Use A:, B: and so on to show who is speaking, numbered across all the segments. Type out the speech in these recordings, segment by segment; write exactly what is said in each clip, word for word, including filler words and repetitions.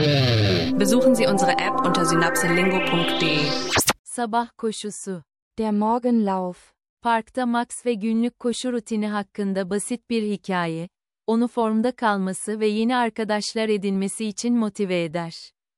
A: Besuchen Sie unsere App unter synapselingo punkt de.
B: Sabah koşusu.
C: Der Morgenlauf.
B: Parkta Max ve günlük koşu rutini hakkında basit bir hikaye, onu formda kalması ve yeni arkadaşlar edinmesi için motive eder.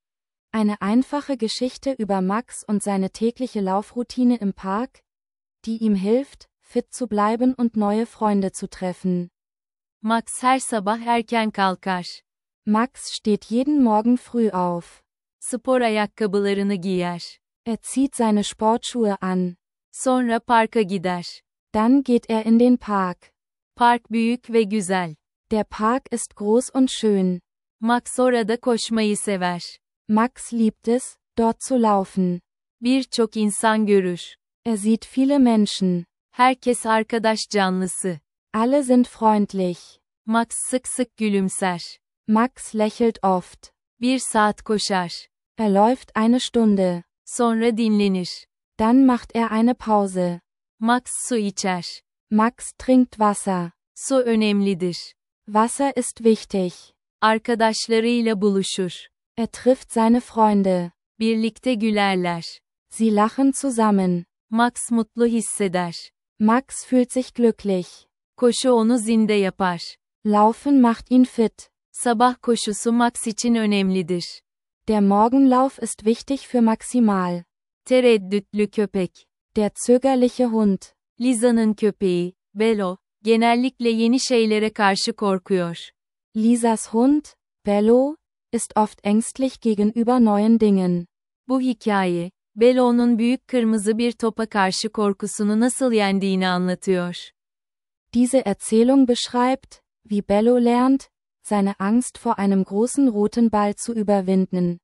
C: Eine einfache Geschichte über Max und seine tägliche Laufroutine im Park, die ihm hilft, fit zu bleiben und neue Freunde zu treffen.
B: Max her sabah erken kalkar.
C: Max steht jeden Morgen früh auf.
B: Spor ayakkabılarını giyer.
C: Er zieht seine Sportschuhe an.
B: Sonra parka gider.
C: Dann geht er in den Park.
B: Park büyük ve güzel.
C: Der Park ist groß und schön.
B: Max orada koşmayı sever.
C: Max liebt es, dort zu laufen.
B: Birçok insan görür.
C: Er sieht viele Menschen.
B: Herkes arkadaş canlısı.
C: Alle sind freundlich.
B: Max sık sık gülümser.
C: Max lächelt oft.
B: Bir saat koşar.
C: Er läuft eine Stunde.
B: Sonra dinlenir.
C: Dann macht er eine Pause.
B: Max su içer.
C: Max trinkt Wasser.
B: Su önemlidir.
C: Wasser ist wichtig.
B: Arkadaşlarıyla buluşur.
C: Er trifft seine Freunde.
B: Birlikte gülerler.
C: Sie lachen zusammen.
B: Max mutlu hisseder.
C: Max fühlt sich glücklich.
B: Koşu onu zinde yapar.
C: Laufen macht ihn fit.
B: Sabah koşusu Max için önemlidir.
C: Der Morgenlauf ist wichtig für Maximal.
B: Tereddütlü köpek.
C: Der zögerliche Hund.
B: Lisa'nın köpeği, Bello, genellikle yeni şeylere karşı korkuyor.
C: Lisas Hund, Bello, ist oft ängstlich gegenüber neuen Dingen.
B: Bu hikaye, Bello'nun büyük kırmızı bir topa karşı korkusunu nasıl yendiğini anlatıyor.
C: Diese Erzählung beschreibt, wie Bello lernt, seine Angst vor einem großen roten Ball zu überwinden.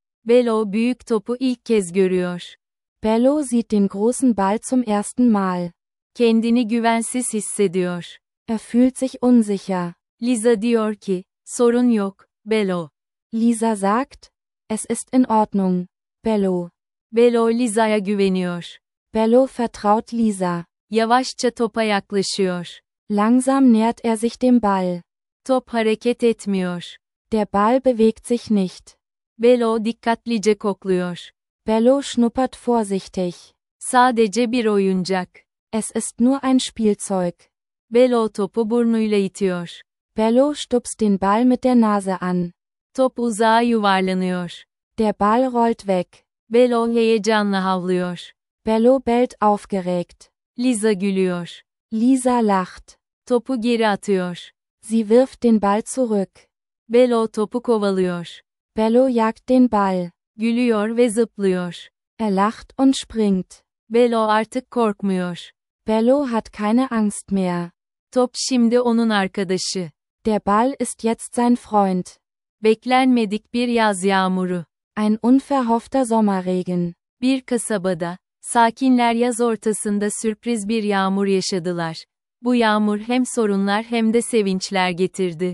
B: Bello büyük topu ilk kez görüyor.
C: Bello sieht den großen Ball zum ersten Mal.
B: Kendini güvensiz hissediyor.
C: Er fühlt sich unsicher.
B: Lisa diyor ki, sorun yok, Bello.
C: Lisa sagt, es ist in Ordnung, Bello.
B: Bello Lisa'ya güveniyor.
C: Bello vertraut Lisa.
B: Yavaşça topa yaklaşıyor.
C: Langsam nähert er sich dem Ball.
B: Top hareket etmiyor.
C: Der Ball bewegt sich nicht.
B: Bello dikkatlice kokluyor.
C: Bello schnuppert vorsichtig.
B: Sadece bir oyuncak.
C: Es ist nur ein Spielzeug.
B: Bello topu burnuyla itiyor.
C: Bello stupst den Ball mit der Nase an.
B: Top uzağa yuvarlanıyor.
C: Der Ball rollt weg.
B: Bello heyecanla havlıyor.
C: Bello bellt aufgeregt.
B: Lisa gülüyor.
C: Lisa lacht.
B: Topu geri atıyor.
C: Sie wirft den Ball zurück.
B: Bello topu kovalıyor.
C: Bello jagt den Ball.
B: Gülüyor ve zıplıyor.
C: Er lacht und springt.
B: Bello artık korkmuyor.
C: Bello hat keine Angst mehr.
B: Top şimdi onun arkadaşı.
C: Der Ball ist jetzt sein Freund.
B: Beklenmedik bir yaz yağmuru.
C: Ein unverhoffter Sommerregen.
B: Bir kasabada, sakinler yaz ortasında sürpriz bir yağmur yaşadılar. Bu yağmur hem sorunlar hem de sevinçler getirdi.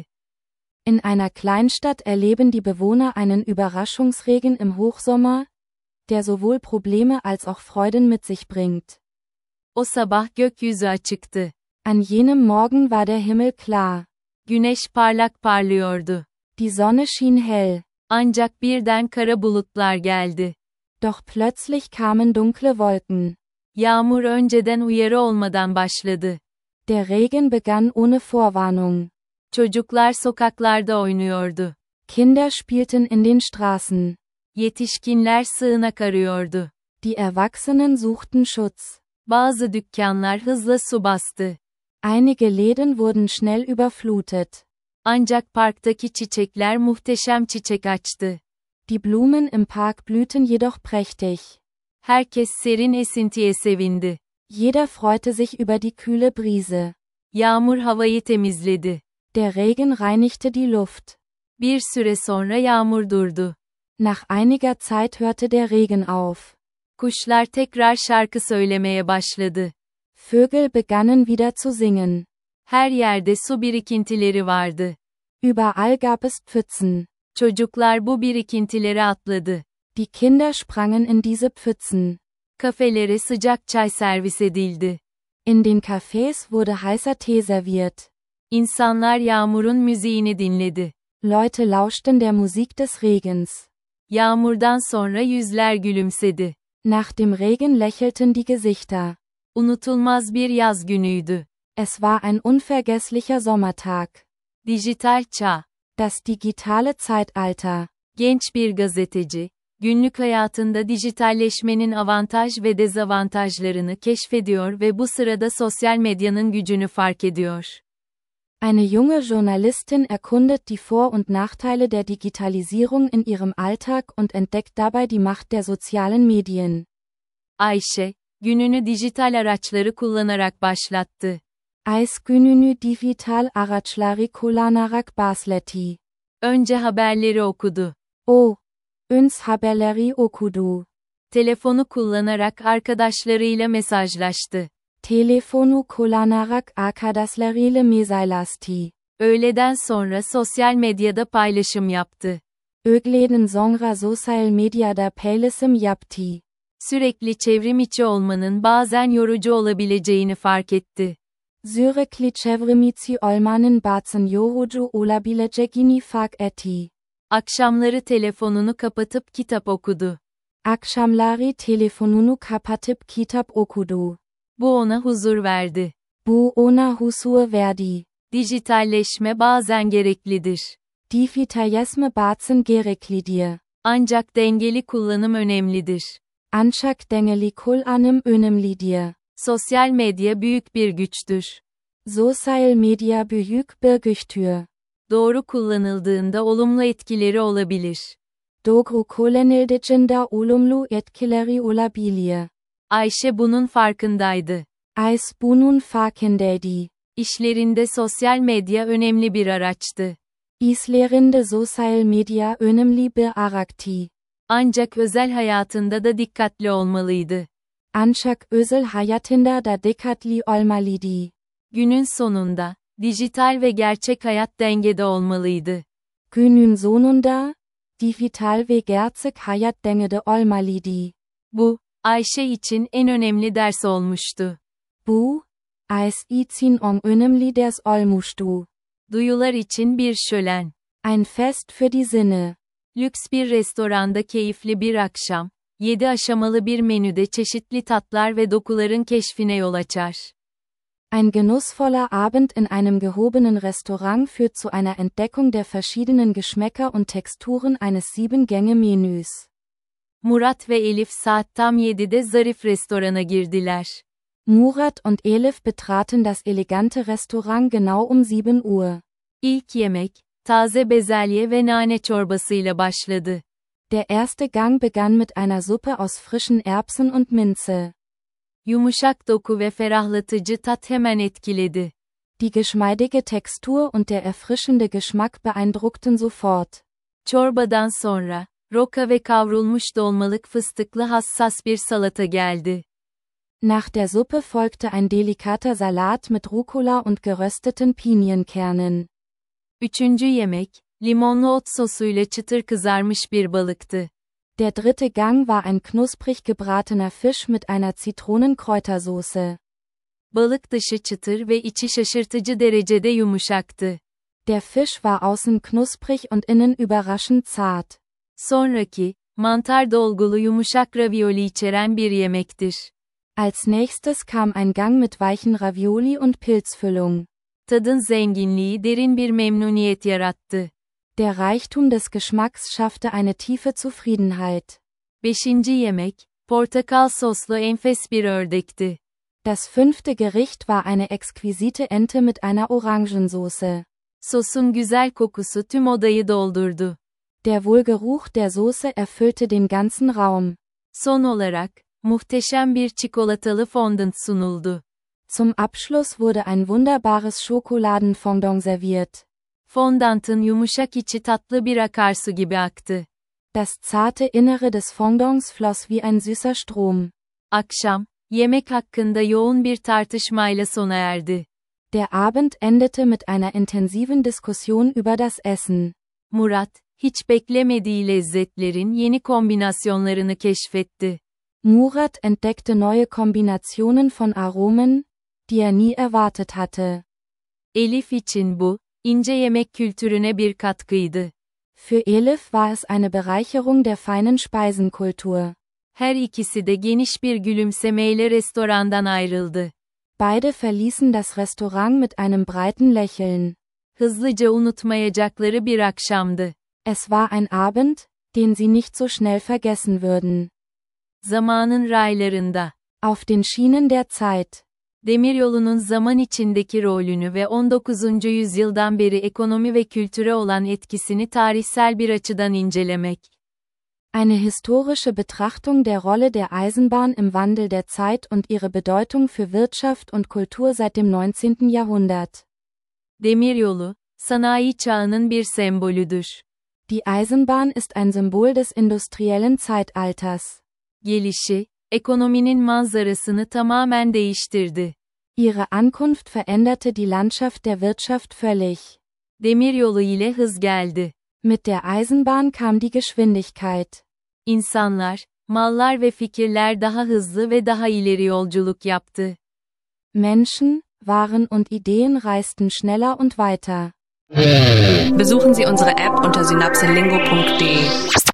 C: In einer Kleinstadt erleben die Bewohner einen Überraschungsregen im Hochsommer, der sowohl Probleme als auch Freuden mit sich bringt.
B: O sabah gökyüzü açıktı.
C: An jenem Morgen war der Himmel klar.
B: Güneş parlak parlıyordu.
C: Die Sonne schien hell.
B: Ancak birden kara bulutlar geldi.
C: Doch plötzlich kamen dunkle Wolken.
B: Yağmur önceden uyarı olmadan başladı.
C: Der Regen begann ohne Vorwarnung.
B: Çocuklar sokaklarda oynuyordu.
C: Kinder spielten in den Straßen.
B: Yetişkinler sığınak arıyordu.
C: Die Erwachsenen suchten Schutz.
B: Bazı dükkanlar hızla su bastı.
C: Einige Läden wurden schnell überflutet.
B: Ancak parktaki çiçekler muhteşem çiçek açtı.
C: Die Blumen im Park blühten jedoch prächtig.
B: Herkes serin esintiye sevindi.
C: Jeder freute sich über die kühle Brise.
B: Yağmur havayı temizledi.
C: Der Regen reinigte die Luft.
B: Bir süre sonra yağmur durdu.
C: Nach einiger Zeit hörte der Regen auf.
B: Kuşlar tekrar şarkı söylemeye başladı.
C: Vögel begannen wieder zu singen.
B: Her yerde su birikintileri vardı.
C: Überall gab es Pfützen.
B: Çocuklar bu birikintilere atladı.
C: Die Kinder sprangen in diese Pfützen.
B: Kafelere sıcak çay servis edildi.
C: In den Cafés wurde heißer Tee serviert.
B: İnsanlar yağmurun müziğini dinledi.
C: Leute lauschten der Musik des Regens.
B: Yağmurdan sonra yüzler gülümsedi.
C: Nach dem Regen lächelten die Gesichter.
B: Unutulmaz bir yaz günüydü.
C: Es war ein unvergesslicher Sommertag.
B: Dijital çağ.
C: Das digitale Zeitalter.
B: Genç bir gazeteci, günlük hayatında dijitalleşmenin avantaj ve dezavantajlarını keşfediyor ve bu sırada sosyal medyanın gücünü fark ediyor.
C: Eine junge Journalistin erkundet die Vor- und Nachteile der Digitalisierung in ihrem Alltag und entdeckt dabei die Macht der sozialen Medien.
B: Ayşe, gününü dijital araçları kullanarak başlattı.
C: Ayşe gününü dijital araçları kullanarak başlattı.
B: Önce haberleri okudu.
C: O. Önce haberleri okudu.
B: Telefonu kullanarak arkadaşlarıyla mesajlaştı.
C: Telefonu kullanarak arkadaşlarıyla mesajlaştı.
B: Öğleden sonra sosyal medyada paylaşım yaptı.
C: Öğleden sonra sosyal medyada paylaşım yaptı.
B: Sürekli çevrim içi olmanın bazen yorucu olabileceğini fark etti.
C: Sürekli çevrimiçi olmanın bazen yorucu olabileceğini fark etti.
B: Akşamları telefonunu kapatıp kitap okudu.
C: Akşamları telefonunu kapatıp kitap okudu.
B: Bu ona huzur verdi.
C: Bu ona huzur verdi.
B: Dijitalleşme bazen gereklidir.
C: Digitalisme bazen gereklidir.
B: Ancak dengeli kullanım önemlidir.
C: Ancak dengeli kullanım önemlidir.
B: Sosyal medya büyük bir güçtür.
C: Sosyal medya büyük bir güçtür.
B: Doğru kullanıldığında olumlu etkileri olabilir.
C: Doğru kullanıldığında olumlu etkileri olabilir.
B: Ayşe bunun farkındaydı.
C: Ayşe bunun farkındaydı.
B: İşlerinde sosyal medya önemli bir araçtı.
C: İşlerinde sosyal medya önemli bir araçtı.
B: Ancak özel hayatında da dikkatli olmalıydı.
C: Ancak özel hayatında da dikkatli olmalıydı.
B: Günün sonunda, dijital ve gerçek hayat dengede olmalıydı.
C: Günün sonunda, dijital ve gerçek hayat dengede olmalıydı.
B: Bu, Ayşe için en önemli ders olmuştu.
C: Bu, Ayşe için en önemli ders olmuştu.
B: Duyular için bir şölen.
C: Ein Fest für die Sinne.
B: Lüks bir restoranda keyifli bir akşam, yedi aşamalı bir menüde çeşitli tatlar ve dokuların keşfine yol açar.
C: Ein genussvoller Abend in einem gehobenen Restaurant führt zu einer Entdeckung der verschiedenen Geschmäcker und Texturen eines Sieben-Gänge-Menüs.
B: Murat ve Elif saat tam yedide zarif restorana girdiler.
C: Murat und Elif betraten das elegante Restaurant genau um sieben Uhr.
B: İlk yemek, taze bezelye ve nane çorbasıyla başladı.
C: Der erste Gang begann mit einer Suppe aus frischen Erbsen und Minze.
B: Yumuşak doku ve ferahlatıcı tat hemen etkiledi.
C: Die geschmeidige Textur und der erfrischende Geschmack beeindruckten sofort.
B: Çorbadan sonra, roka ve kavrulmuş dolmalık fıstıklı hassas bir salata geldi.
C: Nach der Suppe folgte ein delikater Salat mit Rucola und gerösteten Pinienkernen.
B: Üçüncü yemek, limonlu ot sosuyla çıtır kızarmış bir balıktı.
C: Der dritte Gang war ein knusprig gebratener Fisch mit einer Zitronenkräutersoße.
B: Balık dışı çıtır ve içi şaşırtıcı derecede yumuşaktı.
C: Der Fisch war außen knusprig und innen überraschend zart.
B: Sonraki, mantar dolgulu yumuşak ravioli içeren bir yemektir.
C: Als nächstes kam ein Gang mit weichen Ravioli und Pilzfüllung.
B: Tadın zenginliği derin bir memnuniyet yarattı.
C: Der Reichtum des Geschmacks schaffte eine tiefe Zufriedenheit.
B: Beşinci yemek, portakal soslu enfes bir ördekti.
C: Das fünfte Gericht war eine exquisite Ente mit einer Orangensoße.
B: Sosun güzel kokusu tüm odayı doldurdu.
C: Der Wohlgeruch der Soße erfüllte den ganzen Raum.
B: Son olarak, muhteşem bir çikolatalı fondant sunuldu.
C: Zum Abschluss wurde ein wunderbares Schokoladenfondant serviert.
B: Fondantın yumuşak içi tatlı bir akarsu gibi aktı.
C: Das zarte Innere des Fondants floss wie ein süßer Strom.
B: Akşam, yemek hakkında yoğun bir tartışmayla sona erdi.
C: Der Abend endete mit einer intensiven Diskussion über das Essen.
B: Murat, hiç beklemediği lezzetlerin yeni kombinasyonlarını keşfetti.
C: Murat entdeckte neue Kombinationen von Aromen, die er nie erwartet hatte.
B: Elif için bu, ince yemek kültürüne bir katkıydı.
C: Für Elif war es eine Bereicherung der feinen Speisenkultur.
B: Her ikisi de geniş bir gülümsemeyle restorandan ayrıldı.
C: Beide verließen das Restaurant mit einem breiten Lächeln.
B: Hızlıca unutmayacakları bir akşamdı.
C: Es war ein Abend, den sie nicht so schnell vergessen würden.
B: Zamanın raylarında.
C: Auf den Schienen der Zeit.
B: Demiryolunun zaman içindeki rolünü ve on dokuzuncu yüzyıldan beri ekonomi ve kültüre olan etkisini tarihsel bir açıdan incelemek.
C: Eine historische Betrachtung der Rolle der Eisenbahn im Wandel der Zeit und ihre Bedeutung für Wirtschaft und Kultur seit dem neunzehnten Jahrhundert.
B: Demiryolu, sanayi çağının bir sembolüdür.
C: Die Eisenbahn ist ein Symbol des industriellen Zeitalters.
B: Gelişi, ekonominin manzarasını tamamen değiştirdi.
C: Ihre Ankunft veränderte die Landschaft der Wirtschaft völlig.
B: Demiryolu ile hız geldi.
C: Mit der Eisenbahn kam die Geschwindigkeit.
B: İnsanlar, mallar ve fikirler daha hızlı ve daha ileri yolculuk yaptı.
C: Menschen, Waren und Ideen reisten schneller und weiter.
A: Besuchen Sie unsere App unter synapselingo punkt de.